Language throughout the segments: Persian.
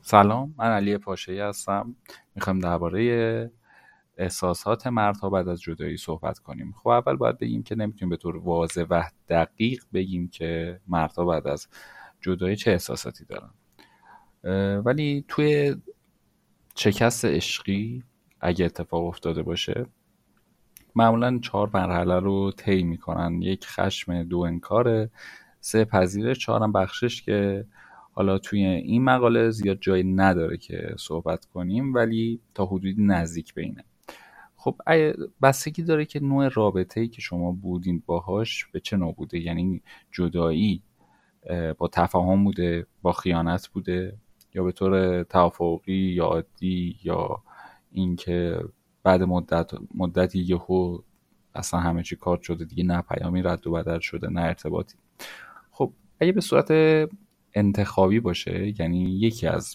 سلام، من علی پاشایی هستم. میخوایم درباره احساسات مردها بعد از جدایی صحبت کنیم. خب اول باید بگیم که نمیتونیم به طور واضح و دقیق بگیم که مردها بعد از جدایی چه احساساتی دارن. ولی توی شکست عشقی اگه اتفاق افتاده باشه، معمولا 4 مرحله رو طی میکنن: 1 خشم، 2 انکار، 3 پذیرش، 4 هم بخشش، که حالا توی این مقاله زیاد جایی نداره که صحبت کنیم ولی تا حدودی نزدیک به اینه. خب بستگی داره که نوع رابطه‌ای که شما بودین باهاش به چه نوع بوده. یعنی جدایی با تفاهم بوده، با خیانت بوده، یا به طور توافقی یا عادی، یا اینکه بعد مدتی یهو اصلا همه چی کارت شده دیگه، نه پیامی رد و بدل شده نه ارتباطی. خب اگه به صورت انتخابی باشه، یعنی یکی از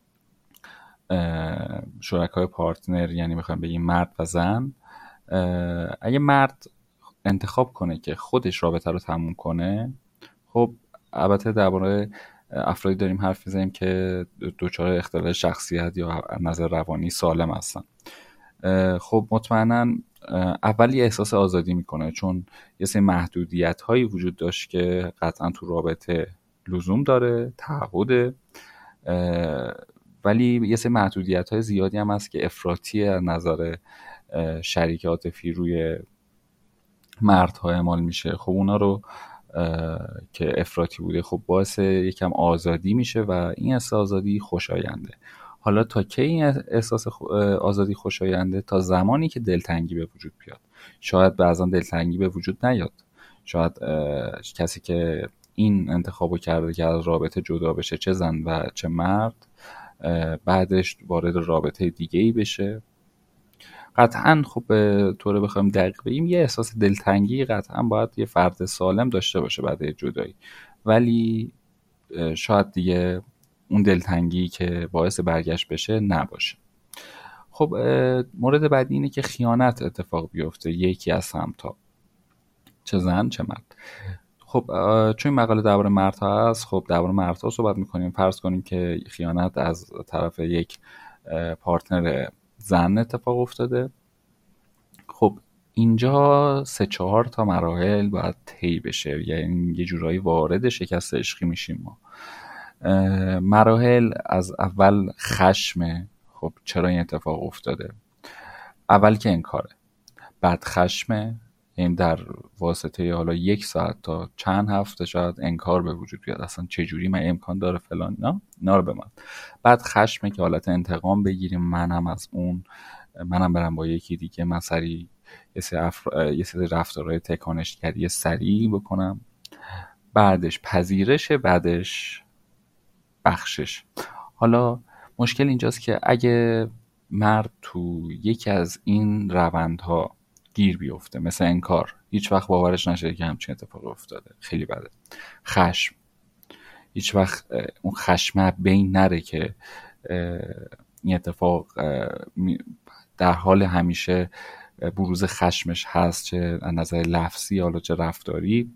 شرکای پارتنر، یعنی میخوایم بگیم مرد و زن، اگه مرد انتخاب کنه که خودش رابطه رو تموم کنه، خب البته درباره افرادی داریم حرف میزنیم که دچار اختلال شخصیت یا نظر روانی سالم هستن. خب مطمئنا اول یه احساس آزادی میکنه، چون یه سری محدودیت هایی وجود داشت که قطعا تو رابطه لزوم داره، تعهده، ولی یه سری محدودیت های زیادی هم هست که افراطی از نظر شریک عاطفی روی مردها اعمال میشه. خب اونا رو که افراطی بوده، خب باعث یکم آزادی میشه و این احساس آزادی خوشاینده. حالا تا کی این احساس آزادی خوشاینده؟ تا زمانی که دلتنگی به وجود بیاد. شاید بعضا دلتنگی به وجود نیاد، شاید کسی که این انتخابو کرده که از رابطه جدا بشه، چه زن و چه مرد، بعدش وارد رابطه دیگه ای بشه. قطعا خب به طور بخوایم دقیق بگیم، یه احساس دلتنگی قطعا باید یه فرد سالم داشته باشه بعد جدایی، ولی شاید دیگه اون دلتنگی که باعث برگشت بشه نباشه. خب مورد بعدی اینه که خیانت اتفاق بیفته یکی از همتا، چه زن چه مرد. خب چون این مقاله درباره مردها هست، خب درباره مردها صحبت میکنیم. فرض کنیم که خیانت از طرف یک پارتنر زن اتفاق افتاده. خب اینجا 3-4 تا مراحل باید طی بشه، یعنی یه جورایی وارد شکست عشقی میشیم ما. مراحل از اول خشم. خب چرا این اتفاق افتاده؟ اول که انکاره، بعد خشمه، یعنی در واسطه حالا 1 ساعت تا چند هفته شاید انکار به وجود بیاد، اصلا چجوری من امکان داره فلان، نه اینا رو به من. بعد خشمه که حالت انتقام بگیریم، منم از اون، منم برم با یکی دیگه، من سریع یه سری رفتارهای تکانشگری سریع بکنم. بعدش پذیرشه، بعدش بخشش. حالا مشکل اینجاست که اگه مرد تو یکی از این روندها گیر بیفته، مثل انکار، هیچ وقت باورش نشه که همچین اتفاق افتاده، خیلی بده. خشم، هیچ وقت اون خشم بین نره که این اتفاق در حال همیشه بروز خشمش هست، چه از نظر لفظی حالا چه رفتاری.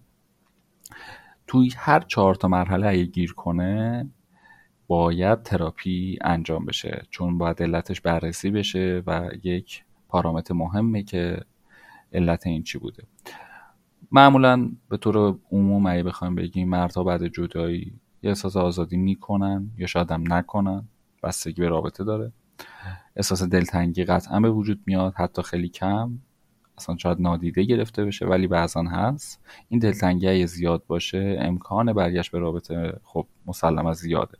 توی هر 4 تا مرحله اگه گیر کنه، باید تراپی انجام بشه، چون باید علتش بررسی بشه و یک پارامتر مهمه که علت این چی بوده. معمولا به طور عموم اگه بخوایم بگیم، مردها بعد جدایی یه احساس آزادی میکنن یا شاید هم نکنن، بستگی به رابطه داره. احساس دلتنگی قطعا به وجود میاد، حتی خیلی کم، اصلا شاید نادیده گرفته بشه ولی بعضا هست. این دلتنگی اگه زیاد باشه، امکان برگشت به رابطه خب مسلما زیاده.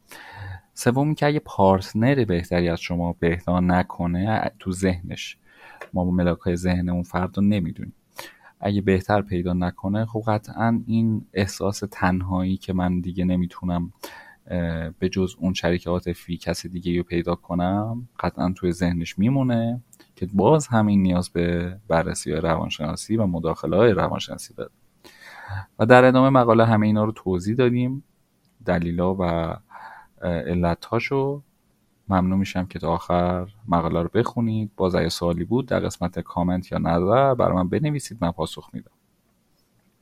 سوم که اگه پارتنر بهتری از شما بهتر نکنه، تو ذهنش، ما با ملاکای ذهن اون فرد رو نمیدونیم، اگه بهتر پیدا نکنه، خب قطعا این احساس تنهایی که من دیگه نمیتونم به جز اون شریک عاطفی کسی دیگه رو پیدا کنم، قطعا توی ذهنش میمونه، که باز همین نیاز به بررسی های روانشناسی و مداخله های روانشناسی داره. و در ادامه مقاله همه اینا رو توضیح دادیم، دلیلا و علتهاشو. ممنون میشم که تا آخر مقاله رو بخونید. باز اگه سوالی بود در قسمت کامنت یا نظر برای من بنویسید، من پاسخ میدم.